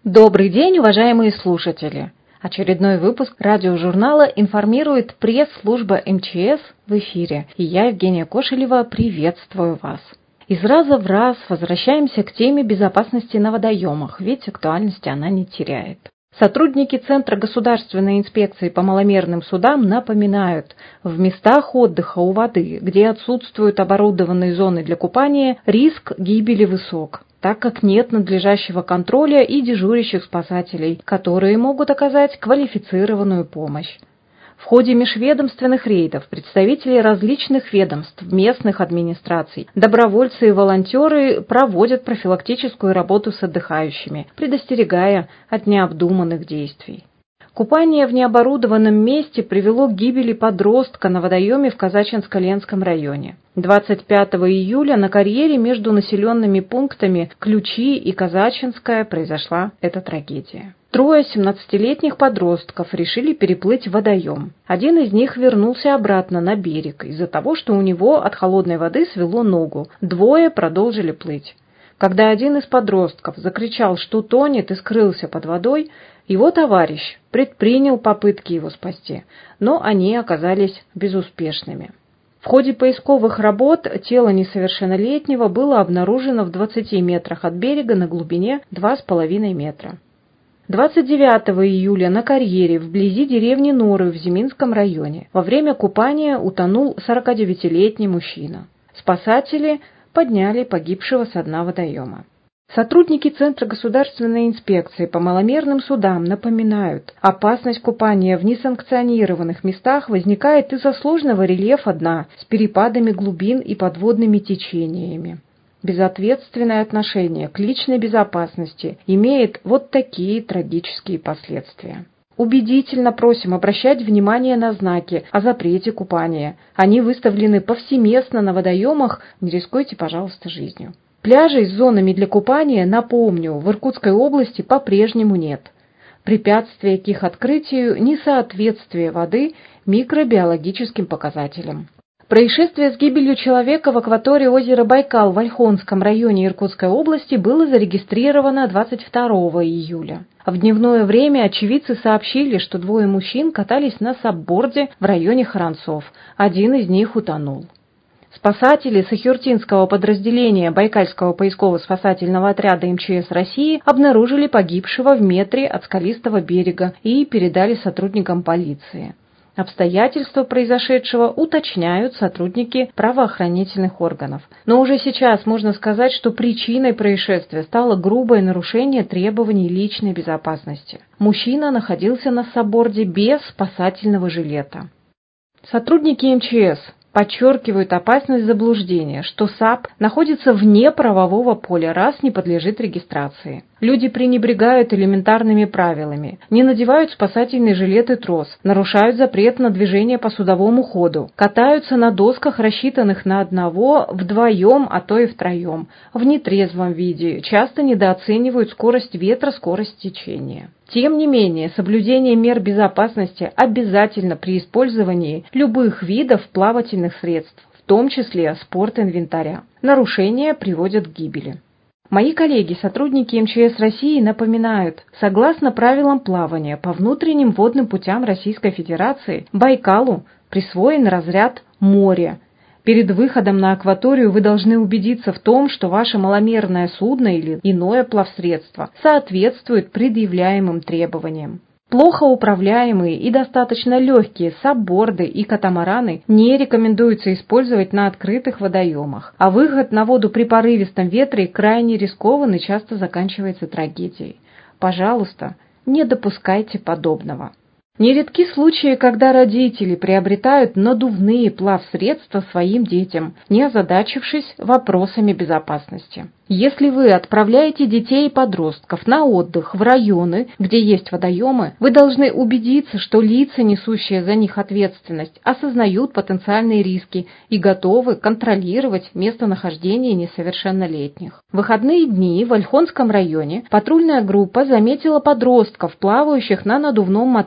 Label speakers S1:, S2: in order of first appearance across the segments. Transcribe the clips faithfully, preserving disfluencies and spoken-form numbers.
S1: Добрый день, уважаемые слушатели! Очередной выпуск радиожурнала информирует пресс-служба эм че эс в эфире, и я, Евгения Кошелева, приветствую вас. Из раза в раз возвращаемся к теме безопасности на водоемах, ведь актуальности она не теряет. Сотрудники Центра государственной инспекции по маломерным судам напоминают, в местах отдыха у воды, где отсутствуют оборудованные зоны для купания, риск гибели высок, так как нет надлежащего контроля и дежурящих спасателей, которые могут оказать квалифицированную помощь. В ходе межведомственных рейдов представители различных ведомств, местных администраций, добровольцы и волонтеры проводят профилактическую работу с отдыхающими, предостерегая от необдуманных действий. Купание в необорудованном месте привело к гибели подростка на водоеме в Казачинско-Ленском районе. двадцать пятого июля на карьере между населенными пунктами Ключи и Казачинская произошла эта трагедия. Трое семнадцатилетних подростков решили переплыть водоем. Один из них вернулся обратно на берег из-за того, что у него от холодной воды свело ногу. Двое продолжили плыть. Когда один из подростков закричал, что тонет, и скрылся под водой, его товарищ предпринял попытки его спасти, но они оказались безуспешными. В ходе поисковых работ тело несовершеннолетнего было обнаружено в двадцати метрах от берега на глубине два с половиной метра. двадцать девятого июля на карьере вблизи деревни Норы в Зиминском районе во время купания утонул сорокадевятилетний мужчина. Спасатели подняли погибшего со дна водоема. Сотрудники Центра государственной инспекции по маломерным судам напоминают, опасность купания в несанкционированных местах возникает из-за сложного рельефа дна с перепадами глубин и подводными течениями. Безответственное отношение к личной безопасности имеет вот такие трагические последствия. Убедительно просим обращать внимание на знаки о запрете купания. Они выставлены повсеместно на водоемах, не рискуйте, пожалуйста, жизнью. Пляжей с зонами для купания, напомню, в Иркутской области по-прежнему нет. Препятствие к их открытию – несоответствие воды микробиологическим показателям. Происшествие с гибелью человека в акватории озера Байкал в Ольхонском районе Иркутской области было зарегистрировано двадцать второго июля. В дневное время очевидцы сообщили, что двое мужчин катались на сабборде в районе Харанцов. Один из них утонул. Спасатели Сахиуртинского подразделения Байкальского поисково-спасательного отряда эм че эс России обнаружили погибшего в метре от скалистого берега и передали сотрудникам полиции. Обстоятельства произошедшего уточняют сотрудники правоохранительных органов. Но уже сейчас можно сказать, что причиной происшествия стало грубое нарушение требований личной безопасности. Мужчина находился на сабборде без спасательного жилета. Сотрудники эм че эс подчеркивают опасность заблуждения, что САП находится вне правового поля, раз не подлежит регистрации. Люди пренебрегают элементарными правилами, не надевают спасательный жилет и трос, нарушают запрет на движение по судовому ходу, катаются на досках, рассчитанных на одного, вдвоем, а то и втроем, в нетрезвом виде, часто недооценивают скорость ветра, скорость течения. Тем не менее, соблюдение мер безопасности обязательно при использовании любых видов плавательных средств, в том числе спортинвентаря. Нарушения приводят к гибели. Мои коллеги, сотрудники эм че эс России, напоминают, согласно правилам плавания по внутренним водным путям Российской Федерации, Байкалу присвоен разряд «море». Перед выходом на акваторию вы должны убедиться в том, что ваше маломерное судно или иное плавсредство соответствует предъявляемым требованиям. Плохо управляемые и достаточно легкие сабборды и катамараны не рекомендуется использовать на открытых водоемах, а выход на воду при порывистом ветре крайне рискован и часто заканчивается трагедией. Пожалуйста, не допускайте подобного. Нередки случаи, когда родители приобретают надувные плавсредства своим детям, не озадачившись вопросами безопасности. Если вы отправляете детей и подростков на отдых в районы, где есть водоемы, вы должны убедиться, что лица, несущие за них ответственность, осознают потенциальные риски и готовы контролировать местонахождение несовершеннолетних. В выходные дни в Ольхонском районе патрульная группа заметила подростков, плавающих на надувном матрасе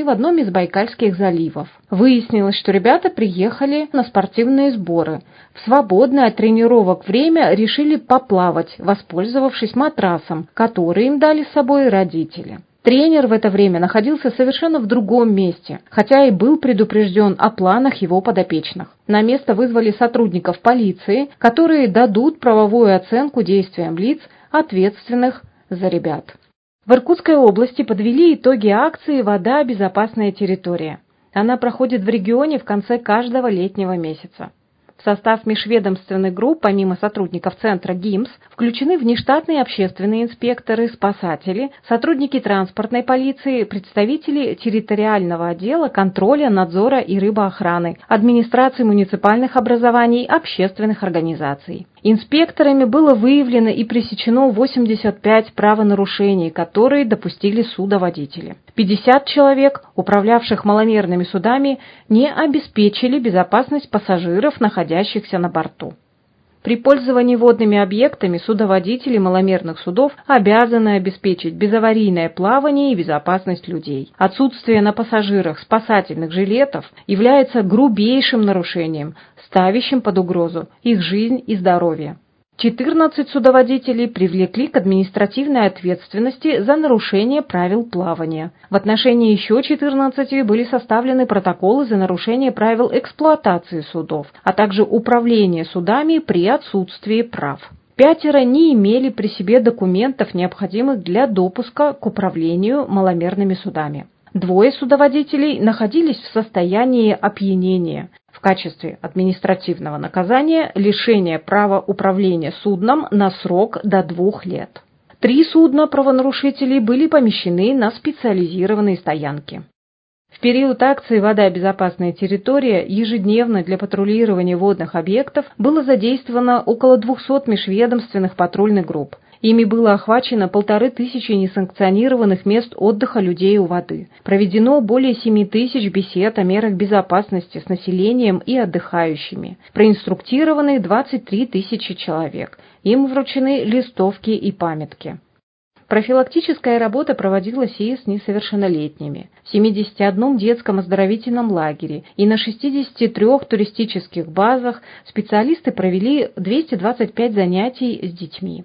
S1: в одном из Байкальских заливов. Выяснилось, что ребята приехали на спортивные сборы. В свободное от тренировок время решили поплавать, воспользовавшись матрасом, который им дали с собой родители. Тренер в это время находился совершенно в другом месте, хотя и был предупрежден о планах его подопечных. На место вызвали сотрудников полиции, которые дадут правовую оценку действиям лиц, ответственных за ребят. В Иркутской области подвели итоги акции «Вода. Безопасная территория». Она проходит в регионе в конце каждого летнего месяца. В состав межведомственных групп, помимо сотрудников центра ГИМС, включены внештатные общественные инспекторы, спасатели, сотрудники транспортной полиции, представители территориального отдела контроля, надзора и рыбоохраны, администрации муниципальных образований, общественных организаций. Инспекторами было выявлено и пресечено восемьдесят пять правонарушений, которые допустили судоводители. пятьдесят человек, управлявших маломерными судами, не обеспечили безопасность пассажиров, находящихся на борту. При пользовании водными объектами судоводители маломерных судов обязаны обеспечить безаварийное плавание и безопасность людей. Отсутствие на пассажирах спасательных жилетов является грубейшим нарушением, ставящим под угрозу их жизнь и здоровье. четырнадцать судоводителей привлекли к административной ответственности за нарушение правил плавания. В отношении еще четырнадцати были составлены протоколы за нарушение правил эксплуатации судов, а также управление судами при отсутствии прав. Пятеро не имели при себе документов, необходимых для допуска к управлению маломерными судами. Двое судоводителей находились в состоянии опьянения. В качестве административного наказания лишение права управления судном на срок до двух лет. Три судна правонарушителей были помещены на специализированные стоянки. В период акции «Вода. Безопасная территория» ежедневно для патрулирования водных объектов было задействовано около двухсот межведомственных патрульных групп. Ими было охвачено полторы тысячи несанкционированных мест отдыха людей у воды. Проведено более семи тысяч бесед о мерах безопасности с населением и отдыхающими. Проинструктированы двадцать три тысячи человек. Им вручены листовки и памятки. Профилактическая работа проводилась и с несовершеннолетними. В семидесяти одном детском оздоровительном лагере и на шестидесяти трёх туристических базах специалисты провели двести двадцать пять занятий с детьми.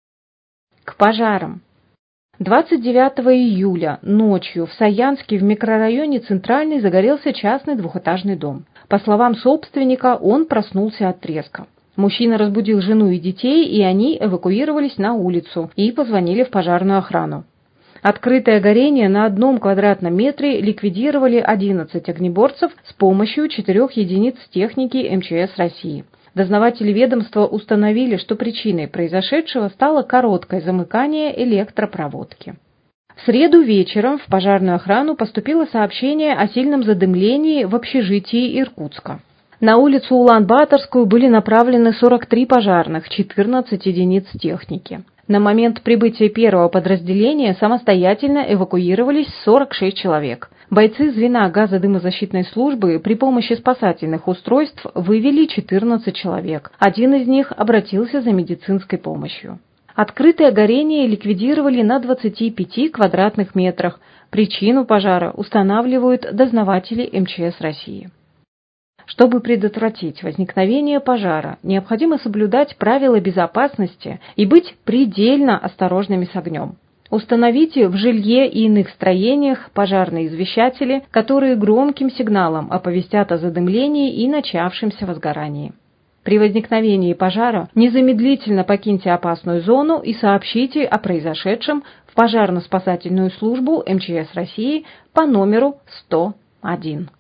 S1: К пожарам. двадцать девятого июля ночью в Саянске в микрорайоне Центральный загорелся частный двухэтажный дом. По словам собственника, он проснулся от треска. Мужчина разбудил жену и детей, и они эвакуировались на улицу и позвонили в пожарную охрану. Открытое горение на одном квадратном метре ликвидировали одиннадцать огнеборцев с помощью четырех единиц техники эм че эс России. Дознаватели ведомства установили, что причиной произошедшего стало короткое замыкание электропроводки. В среду вечером в пожарную охрану поступило сообщение о сильном задымлении в общежитии Иркутска. На улицу Улан-Баторскую были направлены сорок три пожарных, четырнадцать единиц техники. На момент прибытия первого подразделения самостоятельно эвакуировались сорок шесть человек. Бойцы звена газодымозащитной службы при помощи спасательных устройств вывели четырнадцать человек. Один из них обратился за медицинской помощью. Открытое горение ликвидировали на двадцати пяти квадратных метрах. Причину пожара устанавливают дознаватели эм че эс России. Чтобы предотвратить возникновение пожара, необходимо соблюдать правила безопасности и быть предельно осторожными с огнем. Установите в жилье и иных строениях пожарные извещатели, которые громким сигналом оповестят о задымлении и начавшемся возгорании. При возникновении пожара незамедлительно покиньте опасную зону и сообщите о произошедшем в пожарно-спасательную службу эм че эс России по номеру сто один.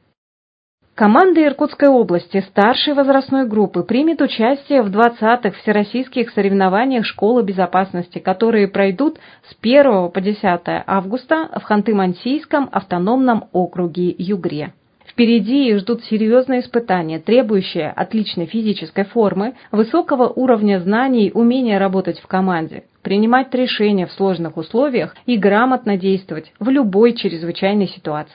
S1: Команда Иркутской области старшей возрастной группы примет участие в двадцатых всероссийских соревнованиях школы безопасности, которые пройдут с первого по десятое августа в Ханты-Мансийском автономном округе Югре. Впереди их ждут серьезные испытания, требующие отличной физической формы, высокого уровня знаний, умения работать в команде, принимать решения в сложных условиях и грамотно действовать в любой чрезвычайной ситуации.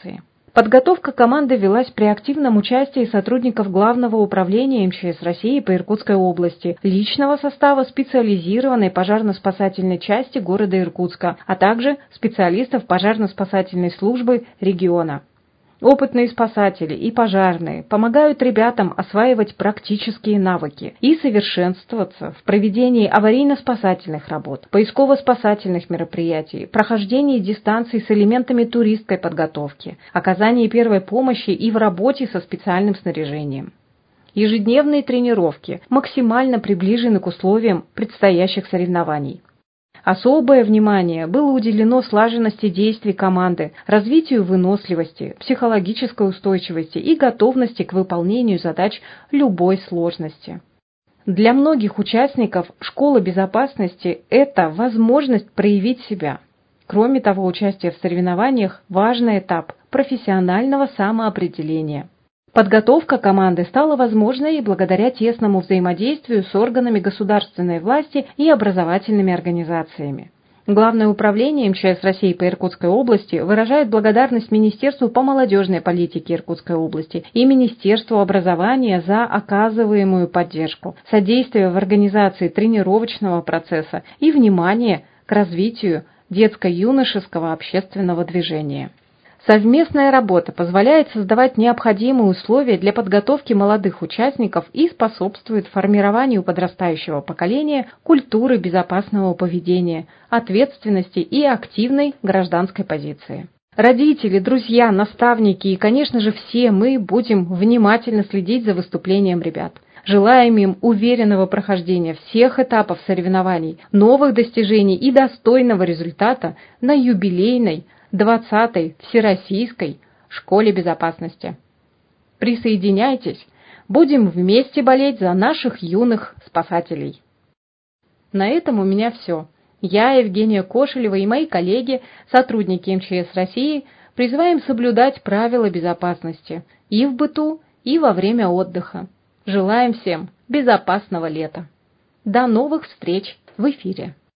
S1: Подготовка команды велась при активном участии сотрудников Главного управления эм че эс России по Иркутской области, личного состава специализированной пожарно-спасательной части города Иркутска, а также специалистов пожарно-спасательной службы региона. Опытные спасатели и пожарные помогают ребятам осваивать практические навыки и совершенствоваться в проведении аварийно-спасательных работ, поисково-спасательных мероприятий, прохождении дистанций с элементами туристской подготовки, оказании первой помощи и в работе со специальным снаряжением. Ежедневные тренировки максимально приближены к условиям предстоящих соревнований. Особое внимание было уделено слаженности действий команды, развитию выносливости, психологической устойчивости и готовности к выполнению задач любой сложности. Для многих участников школа безопасности – это возможность проявить себя. Кроме того, участие в соревнованиях – важный этап профессионального самоопределения. Подготовка команды стала возможной и благодаря тесному взаимодействию с органами государственной власти и образовательными организациями. Главное управление эм че эс России по Иркутской области выражает благодарность Министерству по молодежной политике Иркутской области и Министерству образования за оказываемую поддержку, содействие в организации тренировочного процесса и внимание к развитию детско-юношеского общественного движения. Совместная работа позволяет создавать необходимые условия для подготовки молодых участников и способствует формированию подрастающего поколения культуры безопасного поведения, ответственности и активной гражданской позиции. Родители, друзья, наставники и, конечно же, все мы будем внимательно следить за выступлением ребят. Желаем им уверенного прохождения всех этапов соревнований, новых достижений и достойного результата на юбилейной двадцатой Всероссийской школе безопасности. Присоединяйтесь, будем вместе болеть за наших юных спасателей. На этом у меня все. Я, Евгения Кошелева и мои коллеги, сотрудники эм че эс России, призываем соблюдать правила безопасности и в быту, и во время отдыха. Желаем всем безопасного лета. До новых встреч в эфире.